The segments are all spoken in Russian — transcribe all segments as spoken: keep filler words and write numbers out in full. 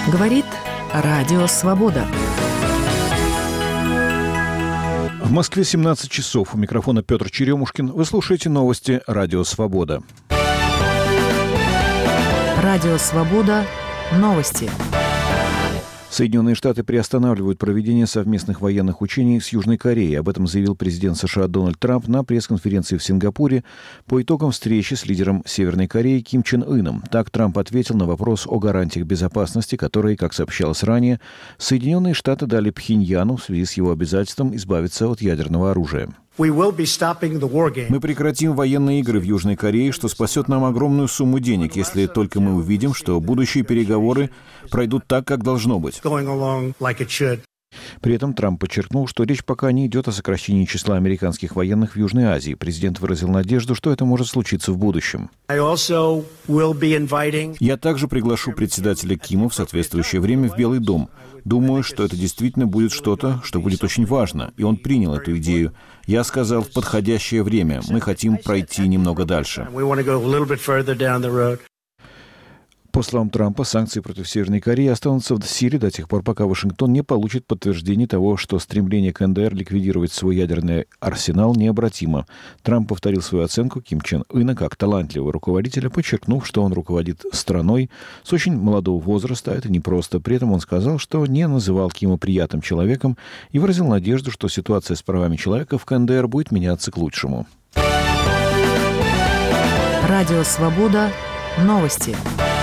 Говорит Радио Свобода. В Москве семнадцать часов. У микрофона Петр Черемушкин. Вы слушаете новости Радио Свобода. Радио Свобода. Новости. Соединенные Штаты приостанавливают проведение совместных военных учений с Южной Кореей. Об этом заявил президент США Дональд Трамп на пресс-конференции в Сингапуре по итогам встречи с лидером Северной Кореи Ким Чен Ыном. Так Трамп ответил на вопрос о гарантиях безопасности, которые, как сообщалось ранее, Соединенные Штаты дали Пхеньяну в связи с его обязательством избавиться от ядерного оружия. Мы прекратим военные игры в Южной Корее, что спасет нам огромную сумму денег, если только мы увидим, что будущие переговоры пройдут так, как должно быть. При этом Трамп подчеркнул, что речь пока не идет о сокращении числа американских военных в Южной Азии. Президент выразил надежду, что это может случиться в будущем. Я также приглашу председателя Кима в соответствующее время в Белый дом. Думаю, что это действительно будет что-то, что будет очень важно. И он принял эту идею. Я сказал, в подходящее время. Мы хотим пройти немного дальше. По словам Трампа, санкции против Северной Кореи останутся в силе до тех пор, пока Вашингтон не получит подтверждение того, что стремление КНДР ликвидировать свой ядерный арсенал необратимо. Трамп повторил свою оценку Ким Чен Ына как талантливого руководителя, подчеркнув, что он руководит страной с очень молодого возраста. Это непросто. При этом он сказал, что не называл Кима приятным человеком и выразил надежду, что ситуация с правами человека в КНДР будет меняться к лучшему. Радио Свобода. Новости.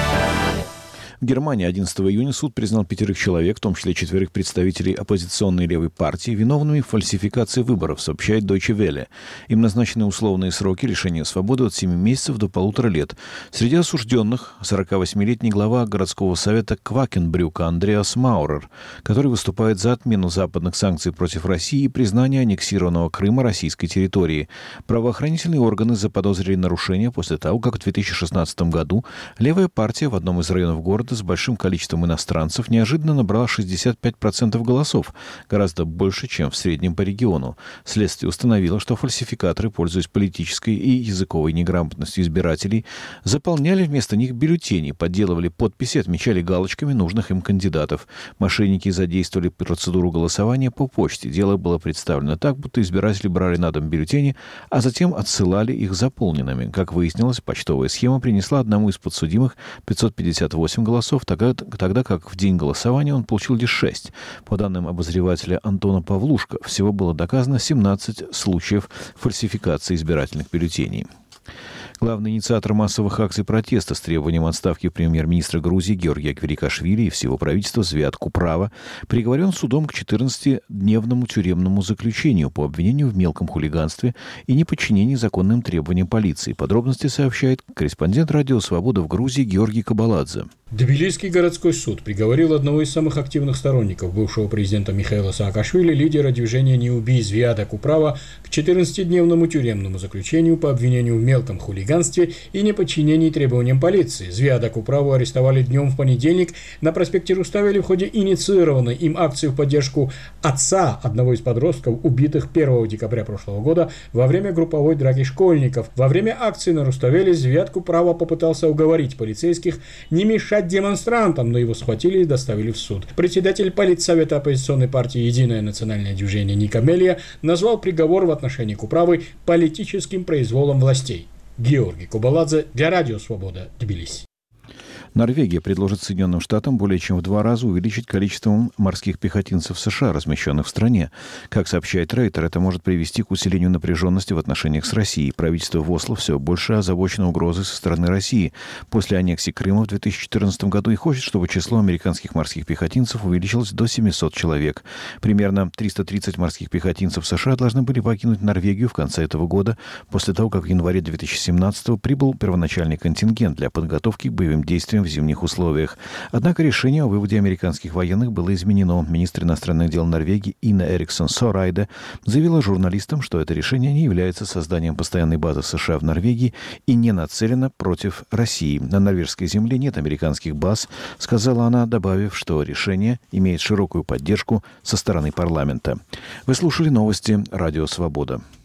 В Германии одиннадцатого июня суд признал пятерых человек, в том числе четверых представителей оппозиционной левой партии, виновными в фальсификации выборов, сообщает Deutsche Welle. Им назначены условные сроки лишения свободы от семи месяцев до полутора лет. Среди осужденных сорокавосьмилетний глава городского совета Квакенбрюка Андреас Маурер, который выступает за отмену западных санкций против России и признание аннексированного Крыма российской территорией. Правоохранительные органы заподозрили нарушения после того, как в две тысячи шестнадцатом году левая партия в одном из районов города с большим количеством иностранцев неожиданно набрала шестьдесят пять процентов голосов, гораздо больше, чем в среднем по региону. Следствие установило, что фальсификаторы, пользуясь политической и языковой неграмотностью избирателей, заполняли вместо них бюллетени, подделывали подписи, отмечали галочками нужных им кандидатов. Мошенники задействовали процедуру голосования по почте. Дело было представлено так, будто избиратели брали на дом бюллетени, а затем отсылали их заполненными. Как выяснилось, почтовая схема принесла одному из подсудимых пятьсот пятьдесят восемь голосов, Тогда, тогда как в день голосования он получил лишь шесть. По данным обозревателя Антона Павлушка, всего было доказано семнадцать случаев фальсификации избирательных бюллетеней. Главный инициатор массовых акций протеста с требованием отставки премьер-министра Грузии Георгия Квирикашвили и всего правительства Звиат Куправа приговорен судом к четырнадцатидневному тюремному заключению по обвинению в мелком хулиганстве и неподчинении законным требованиям полиции. Подробности сообщает корреспондент Радио Свобода в Грузии Георгий Кабаладзе. Тбилисский городской суд приговорил одного из самых активных сторонников бывшего президента Михаила Саакашвили, лидера движения «Не убий» Звиата Куправа, к четырнадцатидневному тюремному заключению по обвинению в мелком хулиганстве и неподчинении требованиям полиции. Звиата Куправу арестовали днем в понедельник на проспекте Руставели в ходе инициированной им акции в поддержку отца одного из подростков, убитых первого декабря прошлого года во время групповой драки школьников. Во время акции на Руставели Звиат Куправа попытался уговорить полицейских не мешать демонстрантам, но его схватили и доставили в суд. Председатель политсовета оппозиционной партии «Единое национальное движение» Ника Мелия назвал приговор в отношении Куправы политическим произволом властей. Георгий Кабаладзе для Радио Свобода, Тбилиси. Норвегия предложит Соединенным Штатам более чем в два раза увеличить количество морских пехотинцев США, размещенных в стране. Как сообщает Рейтер, это может привести к усилению напряженности в отношениях с Россией. Правительство в Осло все больше озабочено угрозой со стороны России после аннексии Крыма в две тысячи четырнадцатом году и хочет, чтобы число американских морских пехотинцев увеличилось до семисот человек. Примерно триста тридцать морских пехотинцев США должны были покинуть Норвегию в конце этого года, после того, как в январе две тысячи семнадцатого прибыл первоначальный контингент для подготовки к боевым действиям в зимних условиях. Однако решение о выводе американских военных было изменено. Министр иностранных дел Норвегии Инна Эриксон Сорайде заявила журналистам, что это решение не является созданием постоянной базы США в Норвегии и не нацелено против России. На норвежской земле нет американских баз, сказала она, добавив, что решение имеет широкую поддержку со стороны парламента. Вы слушали новости Радио Свобода.